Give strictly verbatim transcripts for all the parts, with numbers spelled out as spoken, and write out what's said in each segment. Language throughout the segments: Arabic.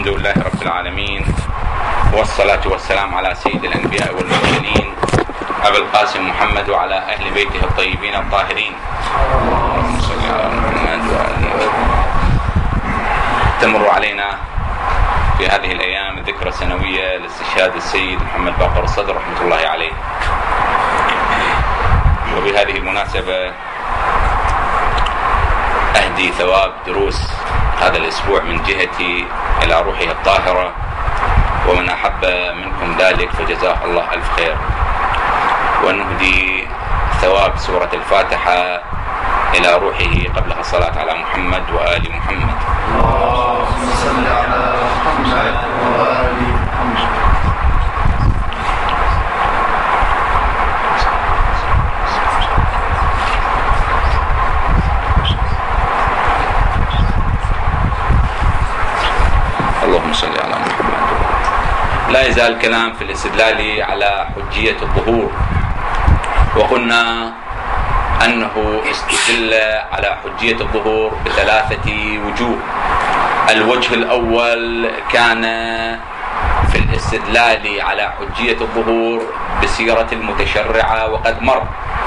الحمد لله رب العالمين، والصلاة والسلام على سيد الأنبياء والمرسلين أبي القاسم محمد وعلى أهل بيته الطيبين الطاهرين. اللهم صل على محمد وآله. تمر علينا في هذه الأيام الذكرى السنوية لاستشهاد السيد محمد باقر الصدر رحمة الله عليه، وبهذه المناسبة أهدي ثواب دروس هذا الأسبوع من جهتي إلى روحه الطاهرة، ومن أحب منكم ذلك فجزاه الله ألف خير. ونهدي ثواب سورة الفاتحة إلى روحه قبلها الصلاة على محمد وآل محمد. اللهم صل على محمد وآل محمد. اللهم صل على محمد. لا يزال الكلام في الاستدلال على حجية الظهور، وقلنا أنه استدل على حجية الظهور بثلاثة وجوه. الوجه الأول كان في الاستدلال على حجية الظهور بسيرة المتشرعة وقد مر.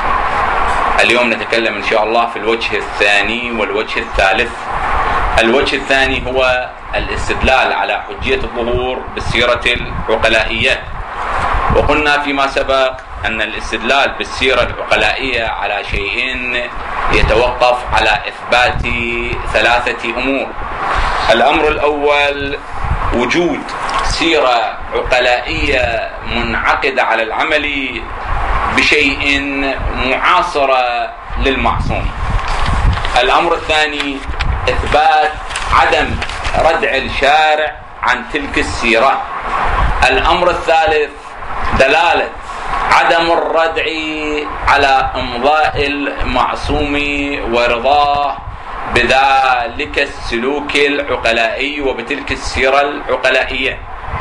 اليوم نتكلم إن شاء الله في الوجه الثاني والوجه الثالث. الوجه الثاني هو الاستدلال على حجية الظهور بالسيرة العقلائية، وقلنا فيما سبق أن الاستدلال بالسيرة العقلائية على شيئين يتوقف على إثبات ثلاثة أمور. الأمر الأول وجود سيرة عقلائية منعقدة على العمل بشيء معاصرة للمعصوم. الأمر الثاني إثبات عدم ردع الشارع عن تلك السيرة. الأمر الثالث دلالة عدم الردع على إمضاء المعصوم ورضاه بذلك السلوك العقلائي وبتلك السيرة العقلائية.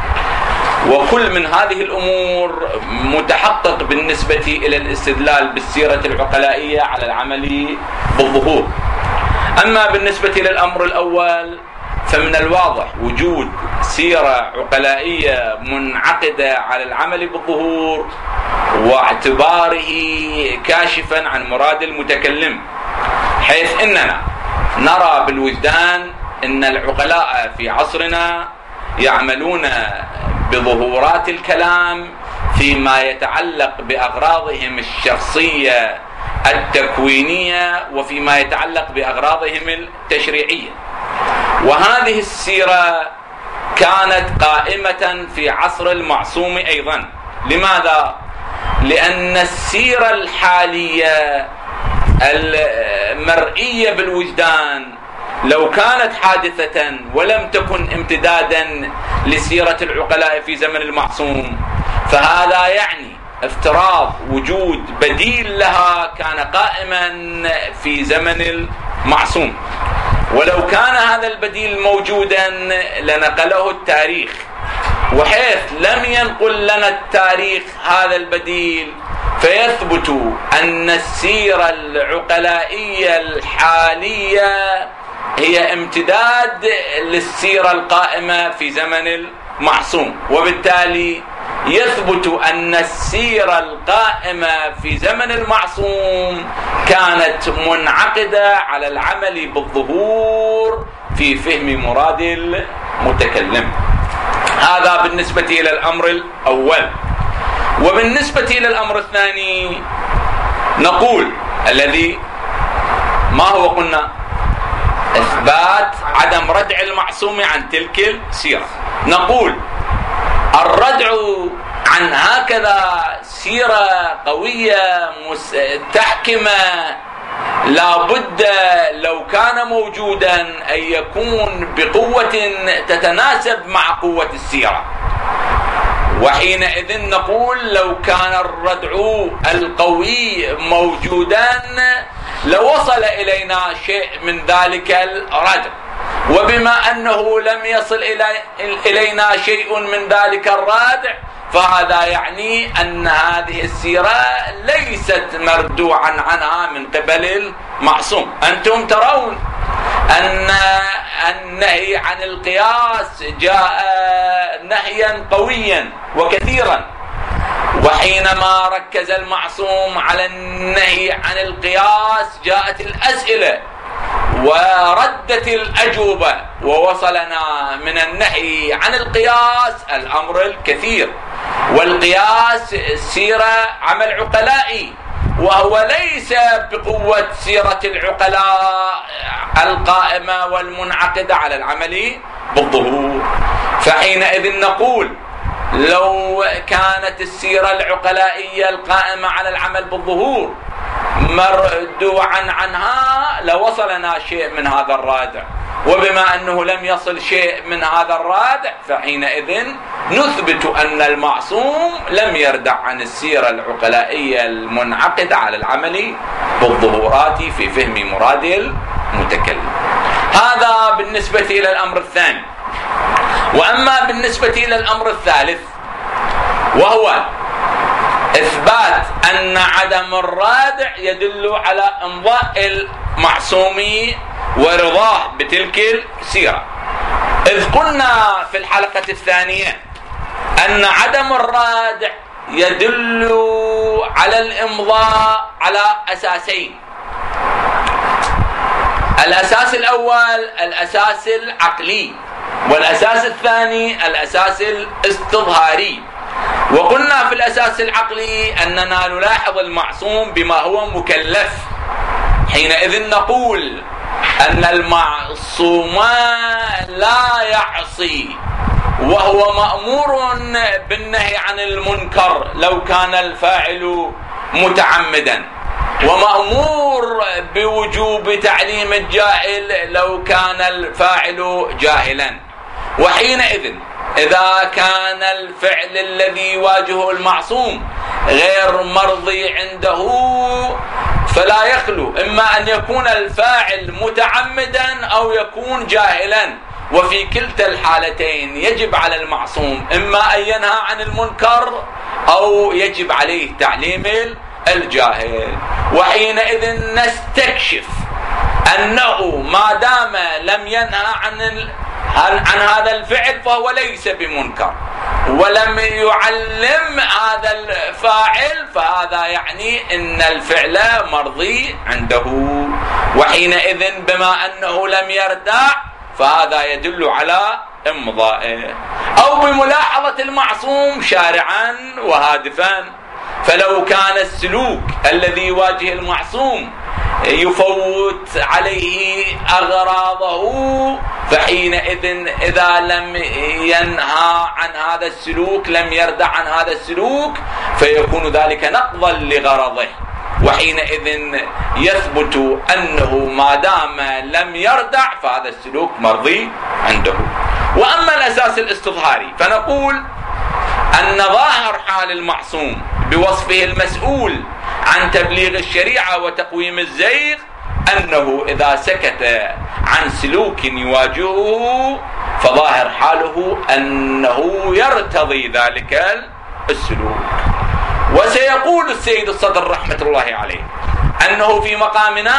وكل من هذه الأمور متحقق بالنسبة إلى الاستدلال بالسيرة العقلائية على العمل بالظهور. أما بالنسبة للأمر الأول فمن الواضح وجود سيرة عقلائية منعقدة على العمل بالظهور، واعتباره كاشفا عن مراد المتكلم، حيث إننا نرى بالوجدان أن العقلاء في عصرنا يعملون بظهورات الكلام فيما يتعلق بأغراضهم الشخصية التكوينية وفيما يتعلق بأغراضهم التشريعية. وهذه السيرة كانت قائمة في عصر المعصوم أيضا. لماذا؟ لأن السيرة الحالية المرئية بالوجدان لو كانت حادثة ولم تكن امتدادا لسيرة العقلاء في زمن المعصوم، فهذا يعني افتراض وجود بديل لها كان قائما في زمن المعصوم. ولو كان هذا البديل موجودا لنقله التاريخ، وحيث لم ينقل لنا التاريخ هذا البديل فيثبت أن السيرة العقلائية الحالية هي امتداد للسيرة القائمة في زمن المعصوم، وبالتالي يثبت أن السيرة القائمة في زمن المعصوم كانت منعقدة على العمل بالظهور في فهم مراد المتكلم. هذا بالنسبة إلى الأمر الأول. وبالنسبة إلى الأمر الثاني نقول الذي ما هو قلنا إثبات عدم ردع المعصوم عن تلك السيرة. نقول الردع عن هكذا سيرة قوية مستحكمة لابد لو كان موجودا أن يكون بقوة تتناسب مع قوة السيرة. وحينئذ نقول لو كان الردع القوي موجودا لوصل إلينا شيء من ذلك الردع، وبما أنه لم يصل إلينا شيء من ذلك الردع فهذا يعني أن هذه السيرة ليست مردوعا عنها من قبل المعصوم. أنتم ترون أن النهي عن القياس جاء نهيا قويا وكثيرا، وحينما ركز المعصوم على النهي عن القياس جاءت الأسئلة وردت الأجوبة، ووصلنا من النهي عن القياس الأمر الكثير. والقياس سيرة عمل عقلائي، وهو ليس بقوة سيرة العقلاء القائمة والمنعقدة على العمل بالظهور. فحينئذ نقول لو كانت السيرة العقلائية القائمة على العمل بالظهور مردوعا عنها لوصلنا شيء من هذا الرادع، وبما أنه لم يصل شيء من هذا الرادع فحينئذ نثبت أن المعصوم لم يردع عن السيرة العقلائية المنعقدة على العمل بالظهورات في فهم مراد المتكلم. هذا بالنسبة إلى الأمر الثاني. وأما بالنسبة إلى الأمر الثالث وهو إثبات أن عدم الرادع يدل على إمضاء المعصوم ورضاه بتلك السيرة، إذ قلنا في الحلقة الثانية أن عدم الرادع يدل على الإمضاء على أساسين. الأساس الأول الأساس العقلي، والأساس الثاني الأساس الاستظهاري. وقلنا في الأساس العقلي أننا نلاحظ المعصوم بما هو مكلف، حينئذ نقول أن المعصوم لا يعصي وهو مأمور بالنهي عن المنكر لو كان الفاعل متعمدا، ومأمور بوجوب تعليم الجاهل لو كان الفاعل جاهلا. وحينئذ إذا كان الفعل الذي يواجهه المعصوم غير مرضي عنده فلا يخلو إما أن يكون الفاعل متعمدا أو يكون جاهلا، وفي كلتا الحالتين يجب على المعصوم إما أن ينهى عن المنكر أو يجب عليه تعليم الجاهل. وحينئذ نستكشف أنه ما دام لم ينهى عن عن هذا الفعل فهو ليس بمنكر، ولم يعلم هذا الفاعل فهذا يعني أن الفعل مرضي عنده. وحينئذ بما أنه لم يردع فهذا يدل على إمضائه، أو بملاحظة المعصوم شارعا وهادفا. فلو كان السلوك الذي يواجه المعصوم يفوت عليه أغراضه فحينئذ إذا لم ينهى عن هذا السلوك لم يردع عن هذا السلوك فيكون ذلك نقضا لغرضه، وحينئذ يثبت أنه ما دام لم يردع فهذا السلوك مرضي عنده. وأما الأساس الاستظهاري فنقول أن ظاهر حال المعصوم بوصفه المسؤول عن تبليغ الشريعة وتقويم الزيغ أنه إذا سكت عن سلوك يواجهه فظاهر حاله أنه يرتضي ذلك السلوك. وسيقول السيد الصدر رحمة الله عليه أنه في مقامنا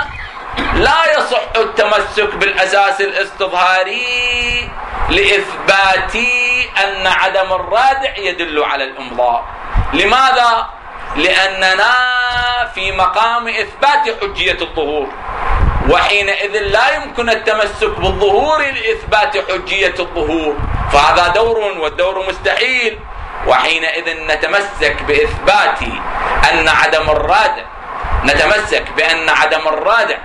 لا يصح التمسك بالأساس الاستظهاري لإثبات أن عدم الرادع يدل على الإمضاء. لماذا؟ لأننا في مقام إثبات حجية الظهور، وحينئذ لا يمكن التمسك بالظهور لإثبات حجية الظهور، فهذا دور والدور مستحيل. وحينئذ نتمسك بإثبات أن عدم الرادع نتمسك بأن عدم الرادع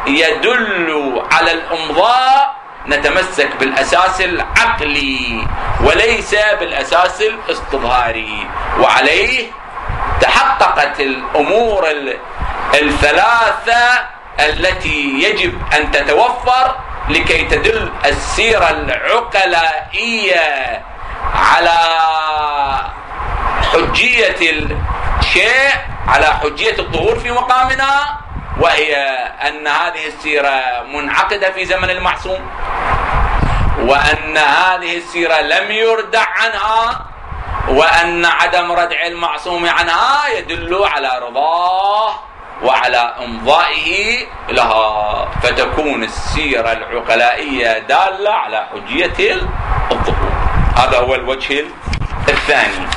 يدل على الإمضاء، نتمسك بالأساس العقلي وليس بالأساس الاستظهاري، وعليه تحققت الأمور الثلاثة التي يجب أن تتوفر لكي تدل السيرة العقلائية على حجية الشيء على حجية الظهور في مقامنا، وهي أن هذه السيرة منعقدة في زمن المعصوم، وأن هذه السيرة لم يردع عنها، وأن عدم ردع المعصوم عنها يدل على رضاه وعلى إمضائه لها، فتكون السيرة العقلائية دالة على حجية الظهور. هذا هو الوجه الثاني.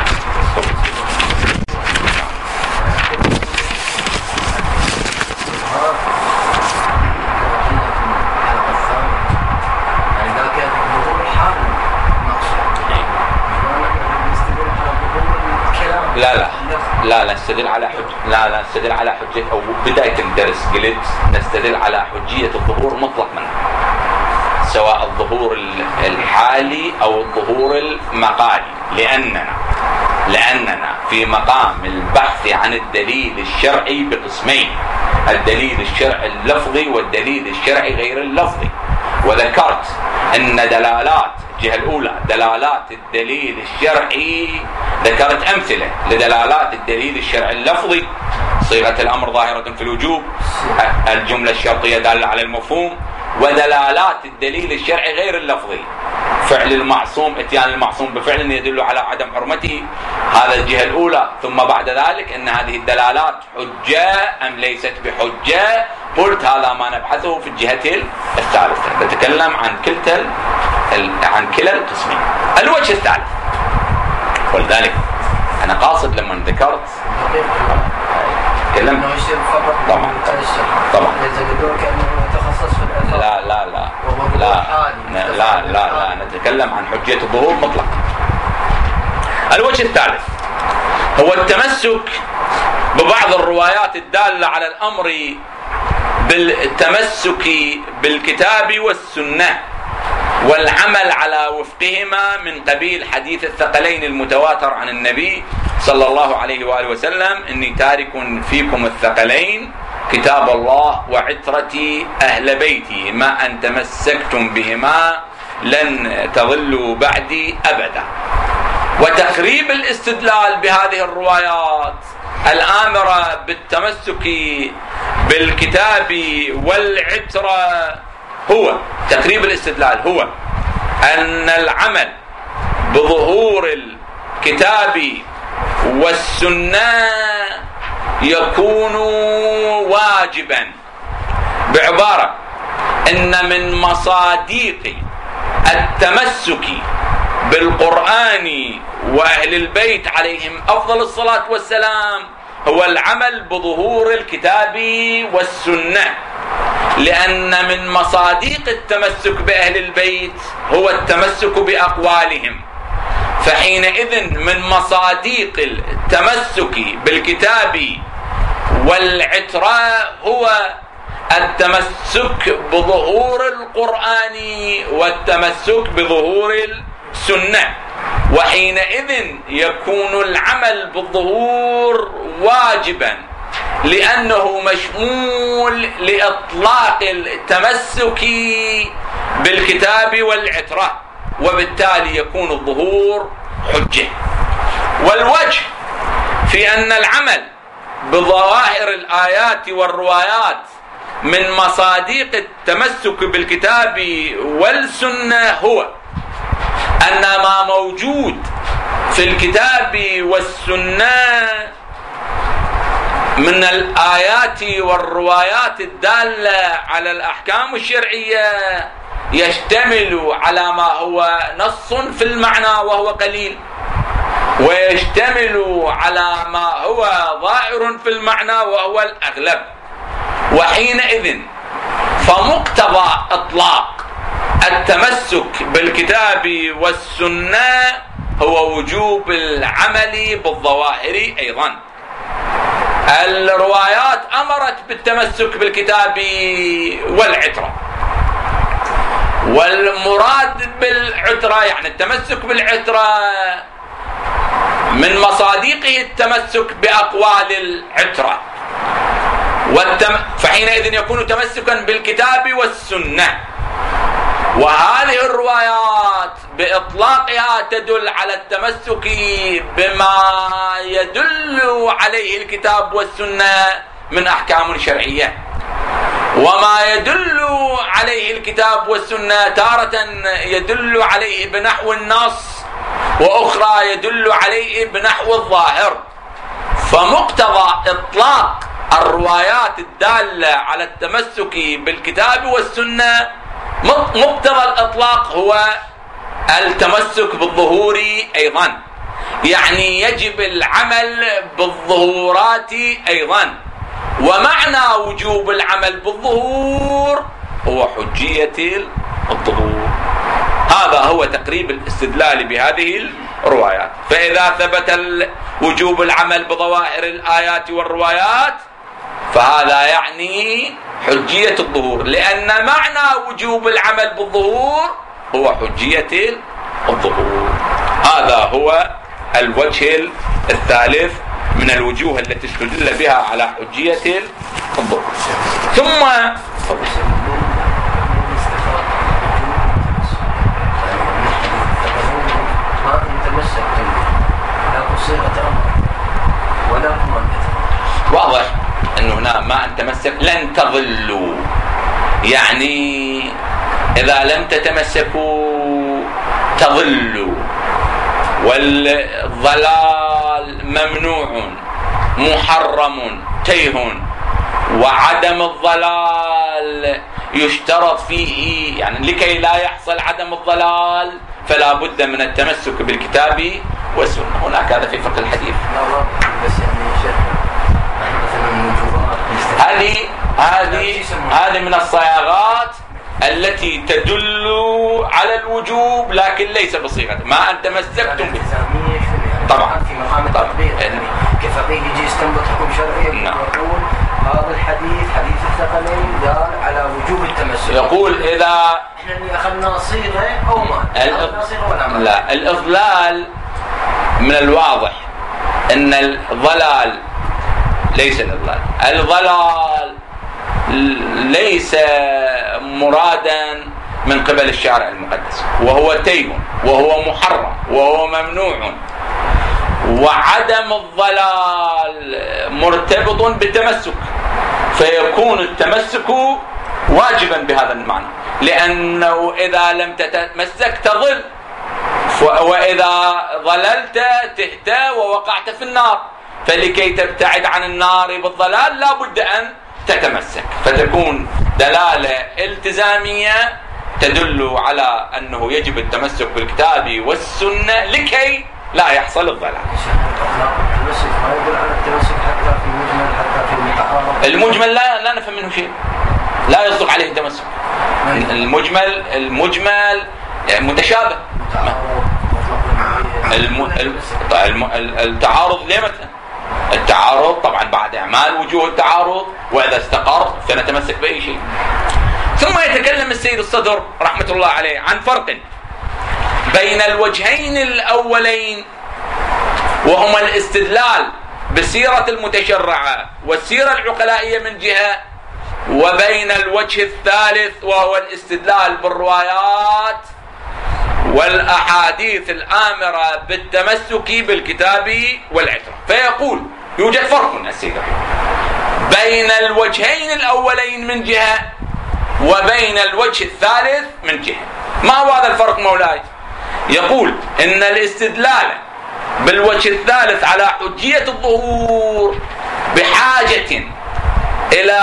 لا لا لا لا نستدل على حج لا لا نستدل على حجية، أو بداية الدرس قلت نستدل على حجية الظهور مطلقا، سواء الظهور الحالي أو الظهور المقالي، لأننا لأننا في مقام البحث عن الدليل الشرعي بقسمين: الدليل الشرعي اللفظي والدليل الشرعي غير اللفظي. وذكرت أن دلالات الجهة الأولى دلالات الدليل الشرعي، ذكرت أمثلة لدلالات الدليل الشرعي اللفظي: صيغة الأمر ظاهرة في الوجوب، الجملة الشرطية دالة على المفهوم. ودلالات الدليل الشرعي غير اللفظي: فعل المعصوم، اتيان المعصوم بفعل يدل على عدم حرمته، هذا الجهة الأولى. ثم بعد ذلك أن هذه الدلالات حجة أم ليست بحجة، قلت هذا ما نبحثه في الجهة الثالثة، نتكلم عن كلتا عن كلا القسمين. الوجه الثالث، ولذلك أنا قاصد لما ذكرت تكلم طبعا طبعا لا لا لا لا لا لا لا نتكلم عن حجية الظهور مطلقا. الوجه الثالث هو التمسك ببعض الروايات الدالة على الأمر بالتمسك بالكتاب والسنة والعمل على وفقهما، من قبيل حديث الثقلين المتواتر عن النبي صلى الله عليه وآله وسلم: إني تارك فيكم الثقلين كتاب الله وعترتي أهل بيتي، ما أن تمسكتم بهما لن تضلوا بعدي أبدا. وتقريب الاستدلال بهذه الروايات الآمرة بالتمسك بالكتاب والعترة هو تقريب الاستدلال هو أن العمل بظهور الكتاب والسنة يكون واجبا، بعبارة إن من مصادق التمسك بالقرآن وأهل البيت عليهم أفضل الصلاة والسلام هو العمل بظهور الكتاب والسنة، لأن من مصادق التمسك بأهل البيت هو التمسك بأقوالهم. فحينئذ من مصادق التمسك بالكتاب والعترة هو التمسك بظهور القرآن والتمسك بظهور السنة، وحينئذ يكون العمل بالظهور واجبا لأنه مشمول لإطلاق التمسك بالكتاب والعترة، وبالتالي يكون الظهور حجة. والوجه في أن العمل بظواهر الآيات والروايات من مصادق التمسك بالكتاب والسنة هو أن ما موجود في الكتاب والسنة من الآيات والروايات الدالة على الأحكام الشرعية يشتمل على ما هو نص في المعنى وهو قليل، ويشتمل على ما هو ظاهر في المعنى وهو الأغلب. وحينئذ فمقتضى إطلاق التمسك بالكتاب والسنة هو وجوب العمل بالظواهر أيضا. الروايات أمرت بالتمسك بالكتاب والعترة، والمراد بالعترة يعني التمسك بالعترة من مصادقه التمسك بأقوال العترة، والتم... فحينئذ يكون تمسكا بالكتاب والسنة. وهذه الروايات بإطلاقها تدل على التمسك بما يدل عليه الكتاب والسنة من أحكام شرعية، وما يدل عليه الكتاب والسنة تارة يدل عليه بنحو النص، وأخرى يدل عليه بنحو الظاهر. فمقتضى إطلاق الروايات الدالة على التمسك بالكتاب والسنة مقتضى الإطلاق هو التمسك بالظهور أيضا، يعني يجب العمل بالظهورات أيضا. ومعنى وجوب العمل بالظهور هو حجية الظهور. هذا هو تقريب الاستدلال بهذه الروايات. فإذا ثبت وجوب العمل بظواهر الآيات والروايات فهذا يعني حجية الظهور، لأن معنى وجوب العمل بالظهور هو حجية الظهور. هذا هو الوجه الثالث من الوجوه التي استدل بها على حجية الظهور. ثم واضح أنه هنا ما أن تمسك لن تضلوا، يعني إذا لم تتمسكوا تضلوا، والضلال ممنوع محرم تيه، وعدم الضلال يشترط فيه، يعني لكي لا يحصل عدم الضلال فلا بد من التمسك بالكتاب والسنة. هناك هذا في فقه الحديث. هذه هذه هذه من الصياغات التي تدل على الوجوب لكن ليس بصيغة ما أن تمسكتم به. طبعا في مقام التطبيق يعني كفقيه يجي يستنبط حكم شرعي يقول هذا الحديث حديث الثقلين دال على وجوب التمسك. يقول إذا احنا أخذنا صيغة أو ما أخذنا صيغة ولا ما. لا، الإضلال من الواضح أن الضلال ليس الإضلال. الضلال ليس مرادا من قبل الشارع المقدس، وهو تيه وهو محرم وهو ممنوع. وعدم الضلال مرتبط بالتمسك، فيكون التمسك واجبا بهذا المعنى، لأنه إذا لم تتمسك تضل، وإذا ضللت تهتى ووقعت في النار. فلكي تبتعد عن النار بالضلال لا بد أن تتمسك، فتكون دلالة التزامية تدل على أنه يجب التمسك بالكتاب والسنة لكي لا يحصل الضلال. التمسك ما يدل على التمسك حتى في المجمل حتى في المتعارض. المجمل لا لا نفهم منه شيء، لا يصدق عليه التمسك. المجمل المجمل متشابه. الم... الم... التعارض ليه مثلا؟ التعارض طبعا بعد اعمال وجوه التعارض، واذا استقر سنتمسك باي شيء. ثم يتكلم السيد الصدر رحمه الله عليه عن فرق بين الوجهين الاولين وهما الاستدلال بالسيره المتشرعه والسيره العقلائيه من جهه، وبين الوجه الثالث وهو الاستدلال بالروايات والأحاديث الآمرة بالتمسك بالكتاب والعترة. فيقول يوجد فرق السيدة بين الوجهين الأولين من جهة وبين الوجه الثالث من جهة. ما هو هذا الفرق مولاي؟ يقول إن الاستدلال بالوجه الثالث على حجية الظهور بحاجة إلى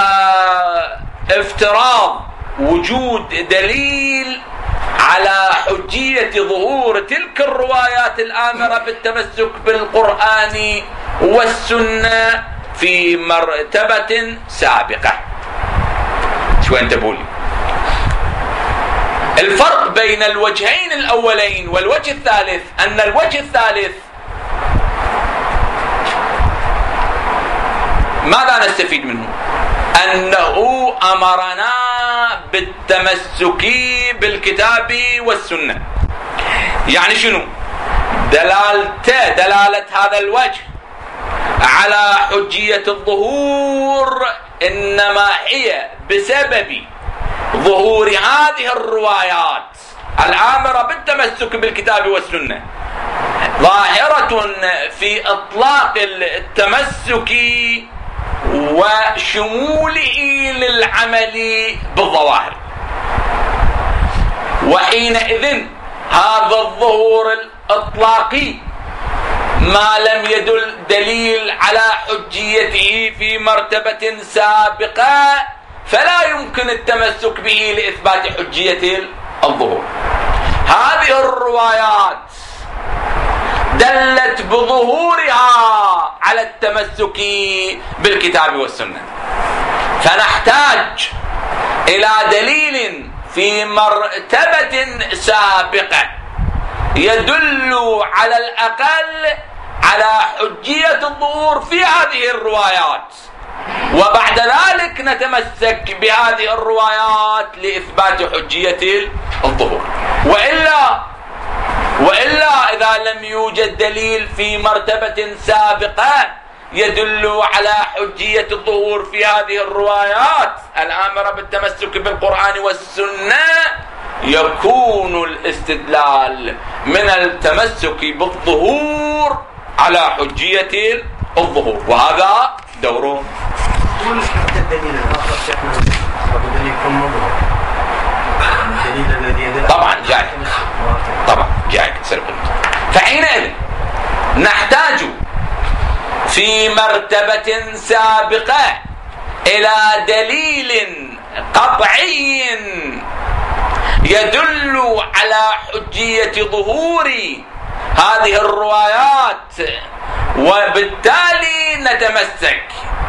افتراض وجود دليل على حجية ظهور تلك الروايات الآمرة بالتمسك بالقرآن والسنة في مرتبة سابقة. شو أنت بقولي؟ الفرق بين الوجهين الأولين والوجه الثالث أن الوجه الثالث ماذا نستفيد منه؟ أنه أمرنا بالتمسك بالكتاب والسنة. يعني شنو؟ دلالته دلالة هذا الوجه على حجية الظهور إنما هي بسبب ظهور هذه الروايات الآمرة بالتمسك بالكتاب والسنة، ظاهرة في إطلاق التمسك وشموله للعمل بالظواهر. وحينئذ هذا الظهور الإطلاقي ما لم يدل دليل على حجيته في مرتبة سابقة فلا يمكن التمسك به لإثبات حجية الظهور. هذه الروايات دلت بظهورها على التمسك بالكتاب والسنة، فنحتاج إلى دليل في مرتبة سابقة يدل على الأقل على حجية الظهور في هذه الروايات، وبعد ذلك نتمسك بهذه الروايات لإثبات حجية الظهور. وإلا وإلا إذا لم يوجد دليل في مرتبة سابقة يدل على حجية الظهور في هذه الروايات الآمرة بالتمسك بالقرآن والسنة، يكون الاستدلال من التمسك بالظهور على حجية الظهور، وهذا دوره. الدليل الآخر شيخنا الدليل يكون مظهر، الدليل الذي يدل طبعا جاي طبعا جاي فحينئذ نحتاج في مرتبة سابقة إلى دليل قطعي يدل على حجية ظهور هذه الروايات، وبالتالي نتمسك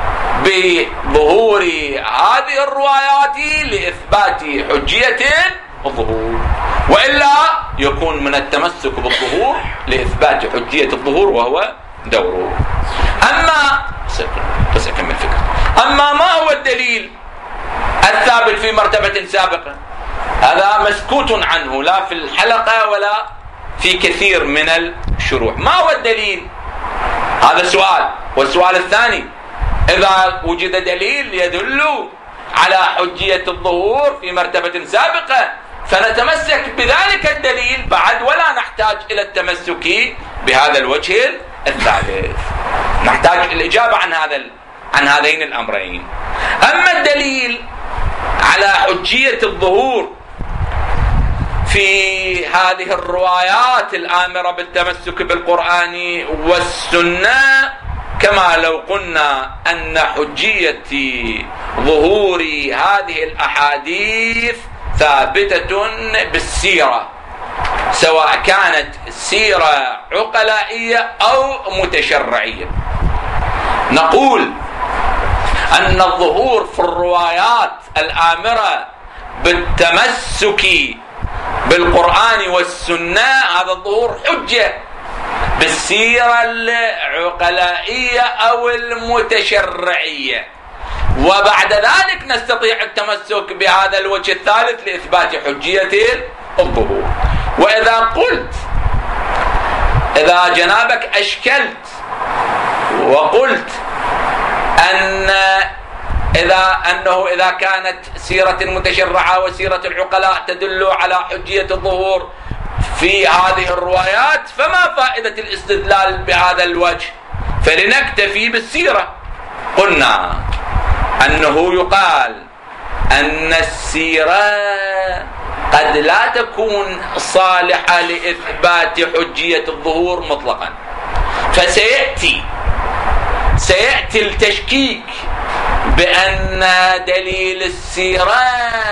بظهور هذه الروايات لإثبات حجية الظهور، وإلا يكون من التمسك بالظهور لإثبات حجية الظهور وهو دوره. أما بس أكمل فكرة. أما ما هو الدليل الثابت في مرتبة سابقة؟ هذا مسكوت عنه لا في الحلقة ولا في كثير من الشروح. ما هو الدليل؟ هذا السؤال. والسؤال الثاني، إذا وجد دليل يدل على حجية الظهور في مرتبة سابقة فنتمسك بذلك الدليل بعد، ولا نحتاج إلى التمسك بهذا الوجه الثالث. نحتاج الإجابة عن هذا عن هذين الأمرين. أما الدليل على حجية الظهور في هذه الروايات الآمرة بالتمسك بالقرآن والسنة، كما لو قلنا أن حجية ظهور هذه الأحاديث ثابتة بالسيرة، سواء كانت سيرة عقلائية أو متشرعية. نقول أن الظهور في الروايات الآمرة بالتمسك بالقرآن والسنة هذا الظهور حجة بالسيرة العقلائية أو المتشرعية، وبعد ذلك نستطيع التمسك بهذا الوجه الثالث لإثبات حجية الظهور. وإذا قلت إذا جنابك أشكلت وقلت أن إذا أنه إذا كانت سيرة المتشرعة وسيرة العقلاء تدل على حجية الظهور في هذه الروايات، فما فائدة الاستدلال بهذا الوجه؟ فلنكتفي بالسيرة. قلنا أنه يقال أن السيرة قد لا تكون صالحة لإثبات حجية الظهور مطلقا، فسيأتي سيأتي التشكيك بأن دليل السيرة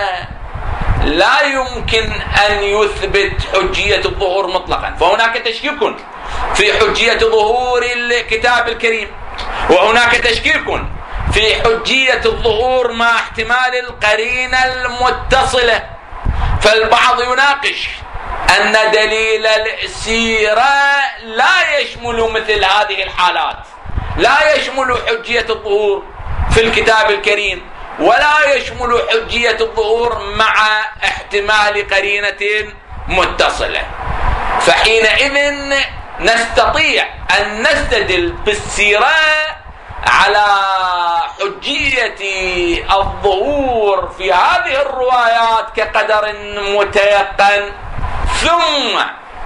لا يمكن أن يثبت حجية الظهور مطلقا، فهناك تشكيك في حجية ظهور الكتاب الكريم، وهناك تشكيك في حجية الظهور مع احتمال القرينة المتصلة. فالبعض يناقش أن دليل السيرة لا يشمل مثل هذه الحالات، لا يشمل حجية الظهور في الكتاب الكريم، ولا يشمل حجية الظهور مع احتمال قرينة متصلة. فحينئذ نستطيع أن نستدل بالسيرة على حجية الظهور في هذه الروايات كقدر متيقن، ثم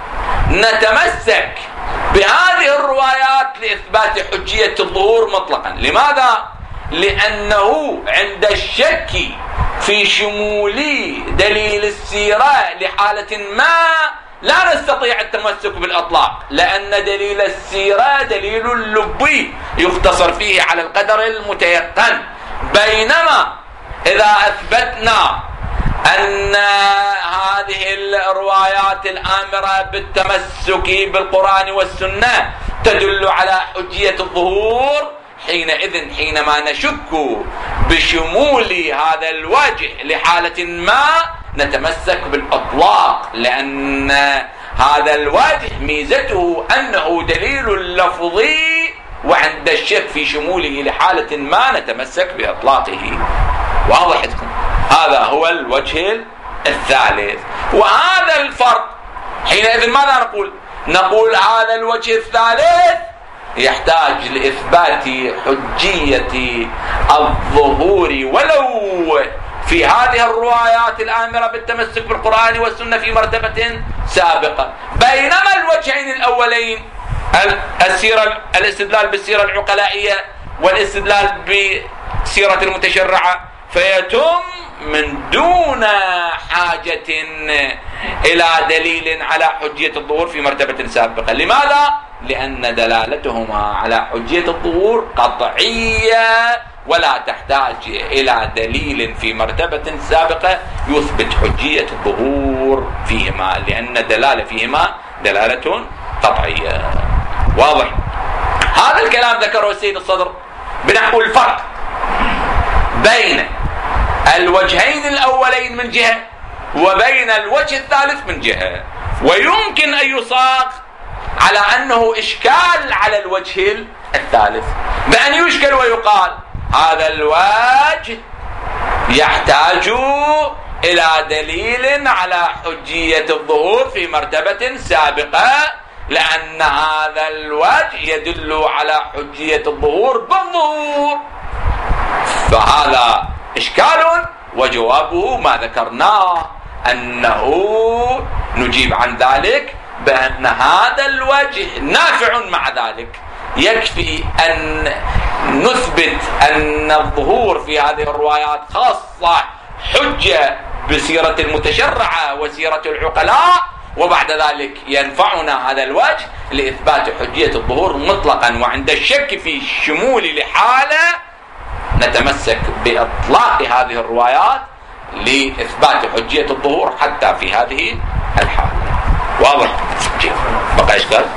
نتمسك بهذه الروايات لإثبات حجية الظهور مطلقا. لماذا؟ لأنه عند الشك في شمول دليل السيرة لحالة ما لا نستطيع التمسك بالإطلاق، لأن دليل السيرة دليل لبي يختصر فيه على القدر المتيقن. بينما إذا أثبتنا أن هذه الروايات الآمرة بالتمسك بالقرآن والسنة تدل على حجية الظهور، حينئذ حينما نشك بشمول هذا الوجه لحالة ما نتمسك بالإطلاق، لأن هذا الوجه ميزته أنه دليل لفظي، وعند الشك في شموله لحالة ما نتمسك بإطلاقه. واضح لكم؟ هذا هو الوجه الثالث. وهذا الفرق حينئذ ماذا نقول؟ نقول هذا الوجه الثالث يحتاج لإثبات حجية الظهور ولو في هذه الروايات الآمرة بالتمسك بالقرآن والسنة في مرتبة سابقة. بينما الوجهين الأولين السيرة الاستدلال بالسيرة العقلائية والاستدلال بسيرة المتشرعة فيتم من دون حاجة إلى دليل على حجية الظهور في مرتبة سابقة. لماذا؟ لأن دلالتهما على حجية الظهور قطعية ولا تحتاج إلى دليل في مرتبة سابقة يثبت حجية الظهور فيهما، لأن الدلالة فيهما دلالة قطعية. واضح؟ هذا الكلام ذكره السيد الصدر بنحو الفرق بين الوجهين الأولين من جهة وبين الوجه الثالث من جهة، ويمكن أن يصاغ على أنه إشكال على الوجه الثالث، بأن يشكل ويقال هذا الوجه يحتاج إلى دليل على حجية الظهور في مرتبة سابقة، لأن هذا الوجه يدل على حجية الظهور بالظهور. فهذا إشكال، وجوابه ما ذكرناه أنه نجيب عن ذلك بأن هذا الوجه نافع مع ذلك. يكفي أن نثبت أن الظهور في هذه الروايات خاصة حجة بسيرة المتشرعة وسيرة العقلاء، وبعد ذلك ينفعنا هذا الوجه لإثبات حجية الظهور مطلقا، وعند الشك في الشمول لحالة نتمسك بإطلاق هذه الروايات لإثبات حجية الظهور حتى في هذه الحالة. واضح؟ بقى إشكال؟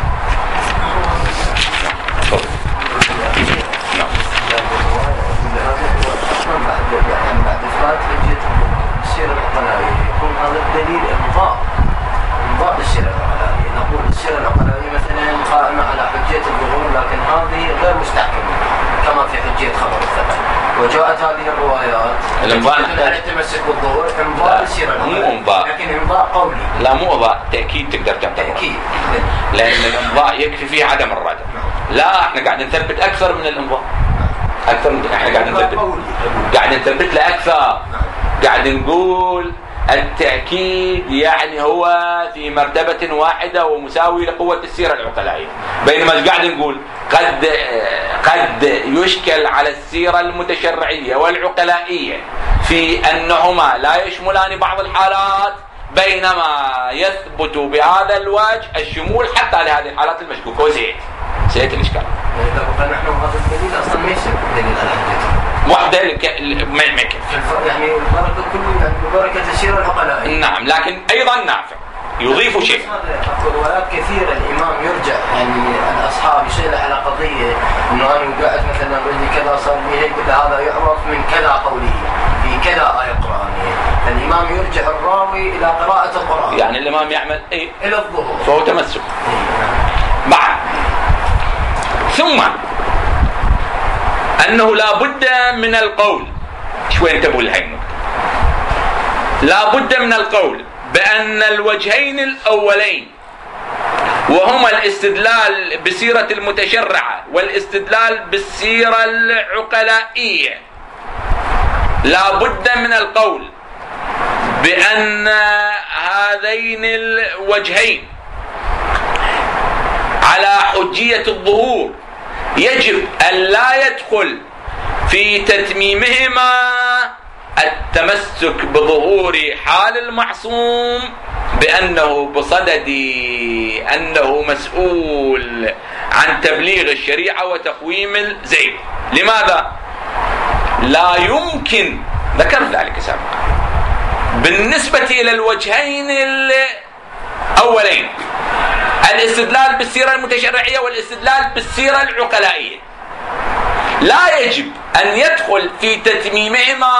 بعد إثبات حجية السيرة العقلائية يكون هذا الدليل إمضاء إمضاء للسيرة العقلائية. نقول السيرة العقلائية مثلا قائمة على حجية الظهور، لكن هذه غير مستحكمة كما في حجية خبر الثبت، وجاءت هذه الروايات الإمضاء على التمسك بالظهور إمضاء للسيرة العقلائية، لكن إمضاء قولي. لا مو إمضاء، تأكيد تقدر تعتبر تأكيد، لأن الإمضاء يكفي فيه عدم الردع. لا احنا قاعد نثبت أكثر من الإمضاء، أكثر من احنا قاعد نثبت قاعد نثبت له أكثر. قاعد نقول التأكيد يعني هو في مرتبة واحدة ومساوي لقوة السيرة العقلائية، بينما قاعد نقول قد قد يشكل على السيرة المتشرعية والعقلائية في أنهما لا يشملان بعض الحالات، بينما يثبت بهذا الوجه الشمول حتى لهذه الحالات المشكوكة. وزيت سيت الإشكال. إذا قلنا نحن هذا الدليل أصلا ما يصير دليل على حجته وحده لك ما يمكن يعني البركة كله يعني ببركة السيرة العقلائية. نعم، لكن أيضا نافع يضيف شيء. روايات كثيرة الإمام يرجع يعني الأصحاب يسأل على قضية إنه أنا وقعت مثلا بدي كذا صار لي هيك، هذا يعرف من كذا قوله في كذا آية قرآنية، فالإمام يرجع الراوي إلى قراءة القرآن، يعني الإمام يعمل إيه إلى الظهور، فهو تمسك. بعد ثم أنه لا بد من القول، شوي انتبهوا لهي النقطة، لا بد من القول بأن الوجهين الأولين وهما الاستدلال بسيرة المتشرعة والاستدلال بالسيرة العقلائية، لا بد من القول بأن هذين الوجهين على حجية الظهور يجب أن لا يدخل في تتميمهما التمسك بظهور حال المعصوم بأنه بصدد أنه مسؤول عن تبليغ الشريعة وتقويم الزيغ. لماذا؟ لا يمكن، ذكر ذلك سابقا، بالنسبة إلى الوجهين الأولين، الاستدلال بالسيرة المتشرعية والاستدلال بالسيرة العقلائية، لا يجب أن يدخل في تتميمهما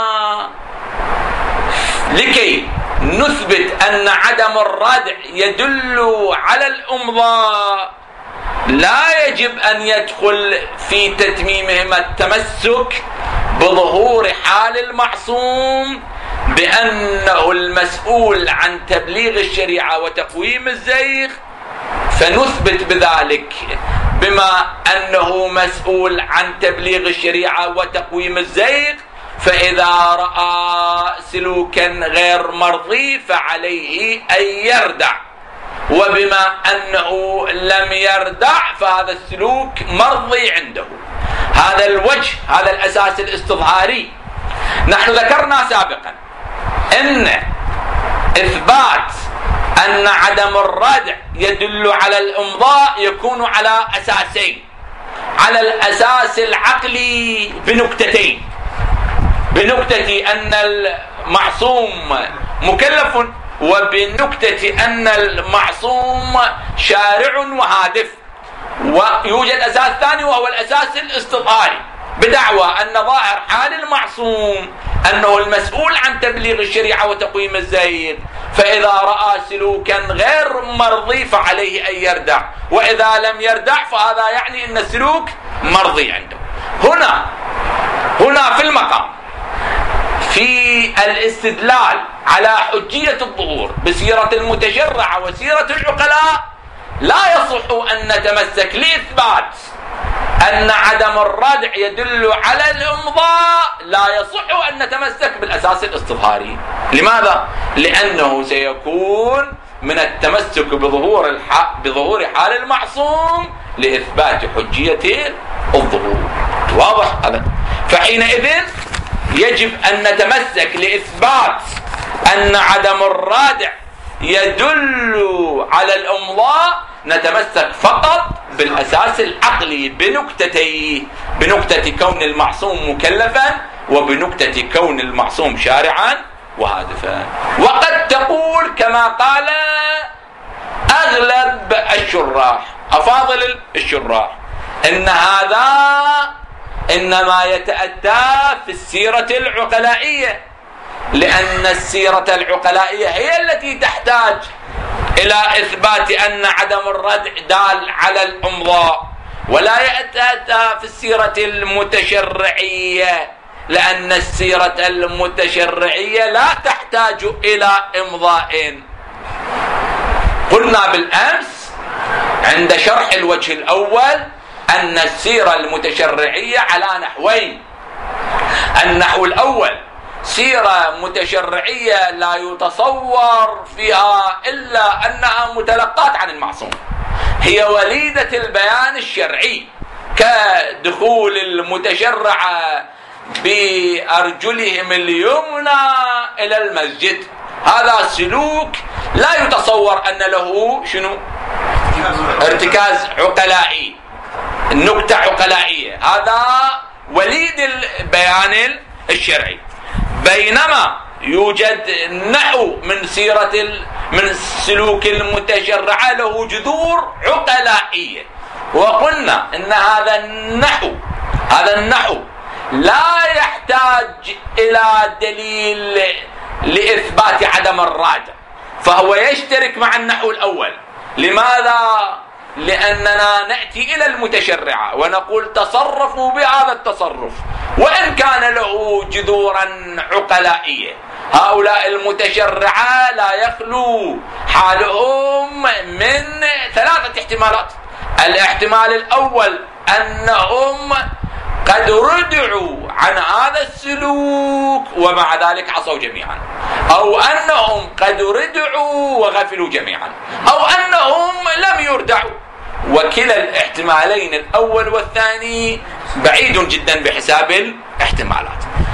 لكي نثبت أن عدم الردع يدل على الإمضاء. لا يجب أن يدخل في تتميمهما التمسك بظهور حال المعصوم بأنه المسؤول عن تبليغ الشريعة وتقويم الزيغ، فنثبت بذلك بما أنه مسؤول عن تبليغ الشريعة وتقويم الزيغ، فإذا رأى سلوكا غير مرضي فعليه أن يردع، وبما أنه لم يردع فهذا السلوك مرضي عنده. هذا الوجه، هذا الأساس الاستظهاري. نحن ذكرنا سابقا أن إثبات أن عدم الردع يدل على الإمضاء يكون على أساسين: على الأساس العقلي بنكتتين، بنكتة أن المعصوم مكلف، وبنكتة أن المعصوم شارع وهادف. ويوجد أساس ثاني وهو الأساس الاستظهاري، بدعوى أن ظاهر حال المعصوم أنه المسؤول عن تبليغ الشريعة وتقويم الزيغ، فإذا رأى سلوكا غير مرضي فعليه أن يردع، وإذا لم يردع فهذا يعني أن السلوك مرضي عنده. هنا هنا في المقام في الاستدلال على حجية الظهور بسيرة المتشرع وسيرة العقلاء لا يصح أن نتمسك لإثبات أن عدم الردع يدل على الإمضاء، لا يصح أن نتمسك بالأساس الاستظهاري. لماذا؟ لأنه سيكون من التمسك بظهور الح... بظهور حال المعصوم لإثبات حجية الظهور. واضح هذا؟ فحينئذ يجب أن نتمسك لإثبات أن عدم الردع يدل على الإمضاء، نتمسك فقط بالأساس العقلي بنكتتي بنكتة كون المعصوم مكلفا وبنكتة كون المعصوم شارعا وهادفا. وقد تقول كما قال أغلب الشراح، أفاضل الشراح، إن هذا إنما يتأتى في السيرة العقلائية، لأن السيرة العقلائية هي التي تحتاج إلى إثبات أن عدم الردع دال على الإمضاء، ولا يتأتى في السيرة المتشرعية، لأن السيرة المتشرعية لا تحتاج إلى إمضاء. قلنا بالأمس عند شرح الوجه الأول أن السيرة المتشرعية على نحوين: النحو الأول سيرة متشرعية لا يتصور فيها إلا أنها متلقات عن المعصوم، هي وليدة البيان الشرعي، كدخول المتشرعة بأرجلهم اليمنى إلى المسجد. هذا سلوك لا يتصور أن له شنو؟ ارتكاز عقلائي، النكتة عقلائية، هذا وليد البيان الشرعي. بينما يوجد نحو من سيرة من سلوك المتشرعة له جذور عقلائية، وقلنا إن هذا النحو هذا النحو لا يحتاج إلى دليل لإثبات عدم الردع، فهو يشترك مع النحو الأول. لماذا؟ لأننا نأتي إلى المتشرعة ونقول تصرفوا بهذا التصرف، وإن كان له جذورا عقلائية. هؤلاء المتشرعة لا يخلو حالهم من ثلاثة احتمالات: الاحتمال الأول أنهم قد ردعوا عن هذا السلوك ومع ذلك عصوا جميعا، أو أنهم قد ردعوا وغفلوا جميعا، أو أنهم لم يردعوا. وكلا الاحتمالين الأول والثاني بعيد جدا بحساب الاحتمالات.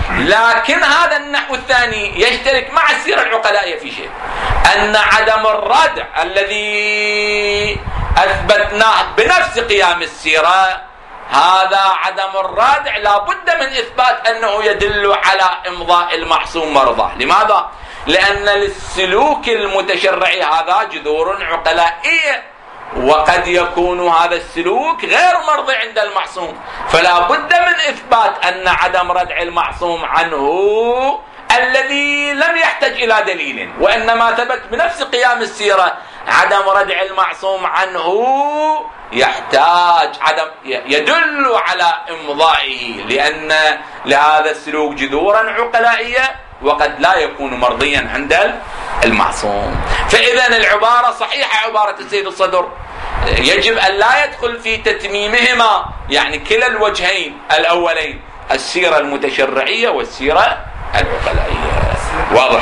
لكن هذا النحو الثاني يشترك مع السيرة العقلائية في شيء، أن عدم الردع الذي أثبتناه بنفس قيام السيرة، هذا عدم الردع لا بد من إثبات أنه يدل على إمضاء المعصوم مرضاه. لماذا؟ لأن للسلوك المتشرعي هذا جذور عقلائية، وقد يكون هذا السلوك غير مرضي عند المعصوم، فلا بد من إثبات أن عدم ردع المعصوم عنه الذي لم يحتاج إلى دليل، وإنما ثبت بنفس قيام السيرة، عدم ردع المعصوم عنه يحتاج عدم يدل على إمضائه، لأن لهذا السلوك جذورا عقلائية وقد لا يكون مرضيا عند المعصوم. فإذا العبارة صحيحة، عبارة السيد الصدر يجب أن لا يدخل في تتميمهما، يعني كلا الوجهين الأولين، السيرة المتشرعية والسيرة العقلائية. واضح؟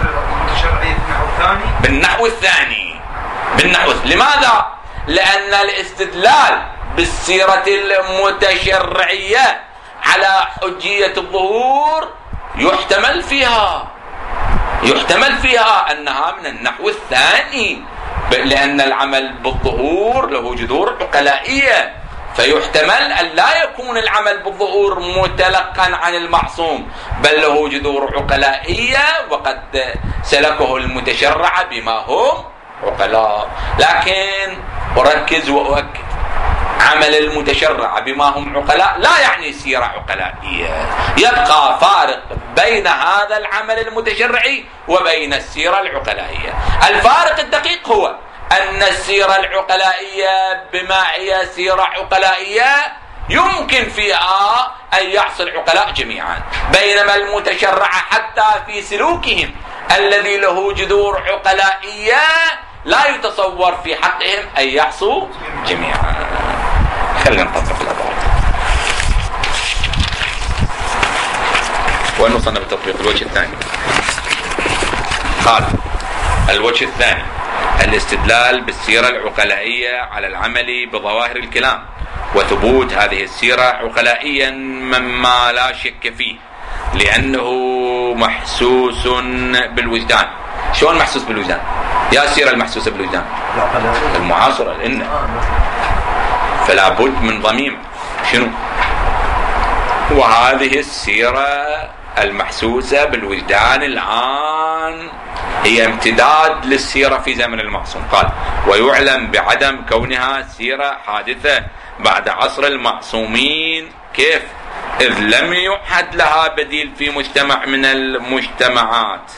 بالنحو الثاني بالنحو الثاني. لماذا؟ لأن الاستدلال بالسيرة المتشرعية على حجية الظهور يحتمل فيها يحتمل فيها أنها من النحو الثاني، لأن العمل بالظهور له جذور عقلائية، فيحتمل أن لا يكون العمل بالظهور متلقا عن المعصوم، بل له جذور عقلائية وقد سلكه المتشرع بما هم عقلاء. لكن أركز وأؤكد، عمل المتشرع بما هم عقلاء لا يعني سيرة عقلائية، يبقى فارق بين هذا العمل المتشرعي وبين السيرة العقلائية. الفارق الدقيق هو أن السيرة العقلائية بما هي سيرة عقلائية يمكن فيها أن يحصل عقلاء جميعا، بينما المتشرع حتى في سلوكهم الذي له جذور عقلائية لا يتصور في حقهم أن يحصوا جميعا. خلينا نطبق العبارة ونوصلنا بالتطبيق. الوجه الثاني قال: الوجه الثاني الاستدلال بالسيرة العقلائية على العمل بظواهر الكلام، وثبوت هذه السيرة عقلائيا مما لا شك فيه، لأنه محسوس بالوجدان. شلون محسوس بالوجدان؟ يا السيرة المحسوسة بالوجدان المعاصرة لإن فلا بد من ضميم شنو؟ وهذه السيرة المحسوسة بالوجدان الآن هي امتداد للسيرة في زمن المعصوم. قال: ويعلم بعدم كونها سيرة حادثة بعد عصر المعصومين. كيف؟ إذ لم يحد لها بديل في مجتمع من المجتمعات.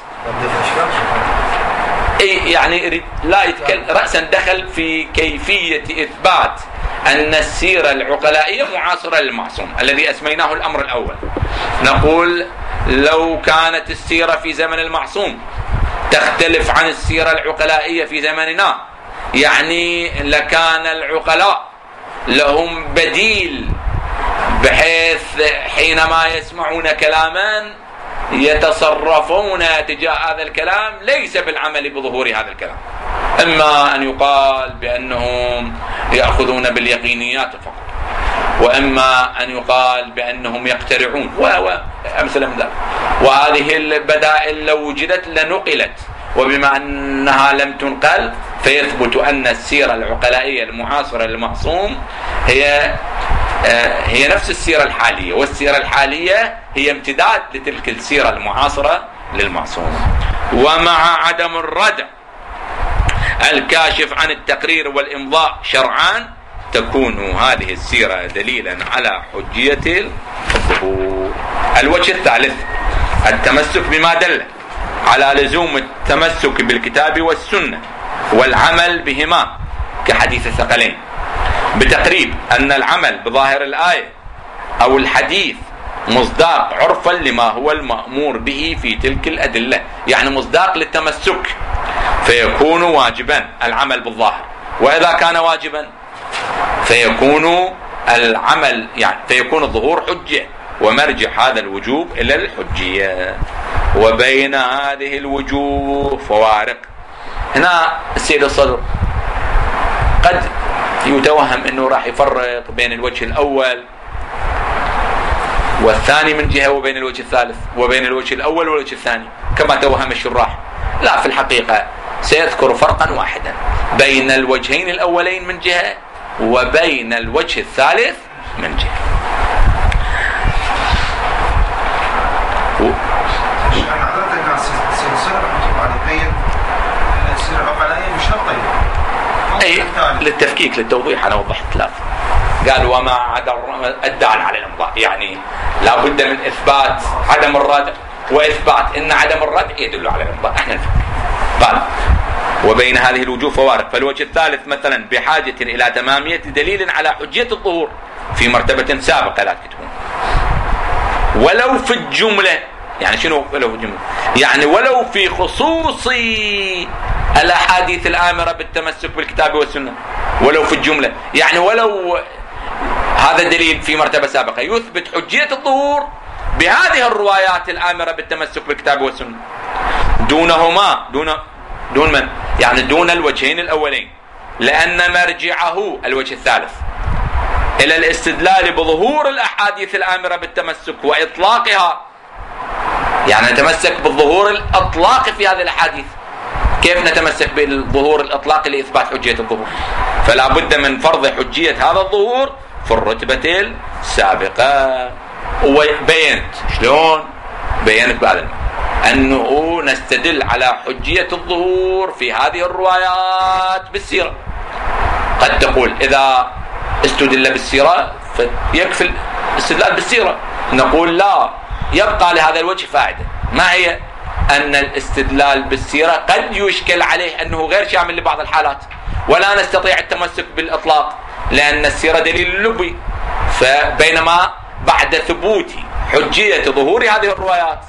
إيه يعني لا يتكلم رأسا دخل في كيفية إثبات أن السيرة العقلائية معاصرة للمعصوم الذي أسميناه الأمر الأول. نقول لو كانت السيرة في زمن المعصوم تختلف عن السيرة العقلائية في زمننا، يعني لكان العقلاء لهم بديل، بحيث حينما يسمعون كلاما يتصرفون تجاه هذا الكلام ليس بالعمل بظهور هذا الكلام، إما أن يقال بأنهم يأخذون باليقينيات فقط، وإما أن يقال بأنهم يقترعون وأمثلة من ذلك. وهذه البدائل لو وجدت لنقلت، وبما أنها لم تنقل فيثبت أن السيرة العقلائية المعاصرة للمعصوم هي هي نفس السيرة الحالية، والسيرة الحالية هي امتداد لتلك السيرة المعاصرة للمعصوم. ومع عدم الردع الكاشف عن التقرير والإمضاء شرعان تكون هذه السيرة دليلا على حجية الظهور. الوجه الثالث التمسك بما دل على لزوم التمسك بالكتاب والسنة والعمل بهما كحديث الثقلين، بتقريب أن العمل بظاهر الآية أو الحديث مصداق عرفا لما هو المأمور به في تلك الأدلة، يعني مصداق للتمسك، فيكون واجبا العمل بالظاهر. وإذا كان واجبا فيكون العمل يعني فيكون الظهور حجة، ومرجع هذا الوجوب إلى الحجية. وبين هذه الوجوه فوارق. هنا السيد الصدر قد يتوهم أنه راح يفرق بين الوجه الأول والثاني من جهة وبين الوجه الثالث وبين الوجه الأول والوجه الثاني كما توهم الشراح. لا، في الحقيقة سيذكر فرقا واحدا بين الوجهين الأولين من جهة وبين الوجه الثالث من جهة. أي للتفكيك للتوضيح أنا وضحت ثلاث. قال وما عدا الدال على الإمضاء، يعني لا بد من إثبات عدم الردع وإثبات أن عدم الردع يدل على الإمضاء. احنا نفكر. قال وبين هذه الوجوه فوارق، فالوجه الثالث مثلا بحاجة إلى تمامية دليل على حجية الظهور في مرتبة سابقة لا تكتبون، ولو في الجملة. يعني شنو ولو في الجملة؟ يعني ولو في خصوص الأحاديث الآمرة بالتمسك بالكتاب والسنة، ولو في الجملة، يعني ولو هذا الدليل في مرتبة سابقة يثبت حجية الظهور بهذه الروايات الآمرة بالتمسك بالكتاب والسنة دونهما، دون دون من؟ يعني دون الوجهين الأولين، لأن مرجعه الوجه الثالث إلى الاستدلال بظهور الأحاديث الآمرة بالتمسك وإطلاقها. يعني نتمسك بالظهور الإطلاقي في هذه الأحاديث. كيف نتمسك بالظهور الإطلاقي لإثبات حجية الظهور؟ فلا بد من فرض حجية هذا الظهور في الرتبة السابقة. وبينت شلون؟ بينت بعد الماء أنه نستدل على حجية الظهور في هذه الروايات بالسيرة. قد تقول إذا استدل بالسيرة فيكفي الاستدلال بالسيرة، نقول لا، يبقى لهذا الوجه فائدة. ما هي؟ أن الاستدلال بالسيرة قد يشكل عليه أنه غير شامل لبعض الحالات، ولا نستطيع التمسك بالإطلاق لأن السيرة دليل لبي. فبينما بعد ثبوت حجية ظهور هذه الروايات،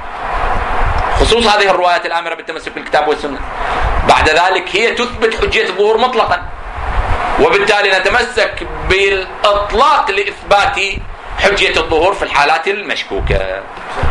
خصوص هذه الروايات الآمرة بالتمسك بالكتاب والسنة، بعد ذلك هي تثبت حجية الظهور مطلقا، وبالتالي نتمسك بالإطلاق لإثبات حجية الظهور في الحالات المشكوكة.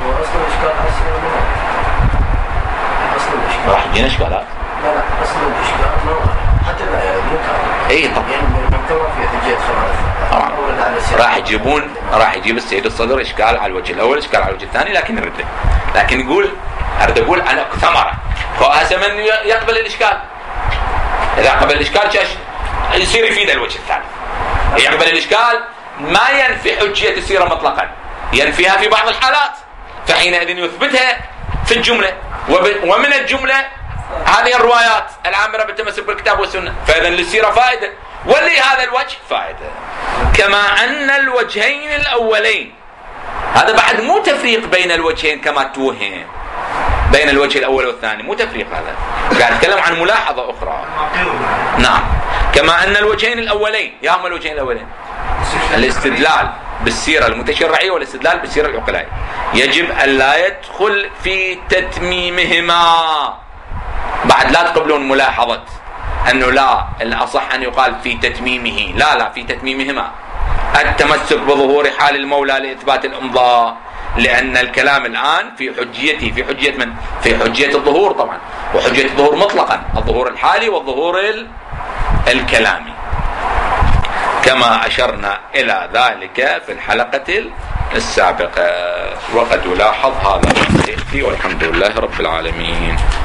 راح يجينا اشكالات. لا لا اصل الاشكال ما حتى لا يعني اي طبعا يعني المحتوى في حجية خلاص راح يجيبون راح يجيب السيد الصدر اشكال على الوجه الاول، اشكال على الوجه الثاني، لكن يرد لكن يقول اريد اقول انا ثمره فهسه من يقبل الاشكال. اذا قبل الاشكال شاش يصير يفيد الوجه الثاني. يقبل الاشكال ما ينفي حجية السيرة مطلقا، ينفيها في بعض الحالات، فحينئذ يثبتها في الجملة، ومن الجملة هذه الروايات العامرة بالتمسك بالكتاب والسنة، فإذا للسيرة فائدة ولهذا الوجه فائدة. كما أن الوجهين الأولين، هذا بعد مو تفريق بين الوجهين كما توهم بين الوجه الأول والثاني، مو تفريق، هذا قاعد أتكلم عن ملاحظة أخرى. نعم، كما أن الوجهين الأولين، يا هم الوجهين الأولين الاستدلال بالسيرة المتشرعية والاستدلال بالسيرة العقلائية، يجب أن لا يدخل في تتميمهما. بعد لا تقبلون ملاحظة أنه لا، الأصح أن يقال في تتميمه، لا لا في تتميمهما، التمسك بظهور حال المولى لإثبات الإمضاء، لأن الكلام الآن في حجيته، في حجية من؟ في حجية الظهور طبعا، وحجية الظهور مطلقا، الظهور الحالي والظهور الكلامي، كما أشرنا إلى ذلك في الحلقة السابقة. وقد يلاحظ هذا والحمد لله رب العالمين.